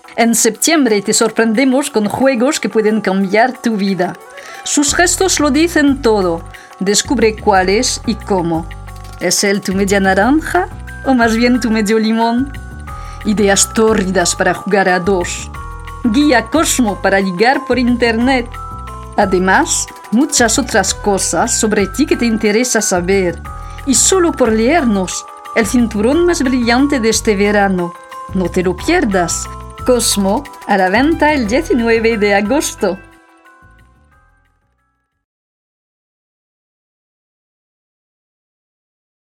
En septiembre te sorprendemos con juegos que pueden cambiar tu vida. Sus gestos lo dicen todo. Descubre cuáles y cómo. ¿Es él tu media naranja o más bien tu medio limón? Ideas tórridas para jugar a dos. Guía Cosmo para ligar por internet. Además, muchas otras cosas sobre ti que te interesa saber. Y solo por leernos, el cinturón más brillante de este verano. No te lo pierdas. Cosmo, a la venta el 19 de agosto.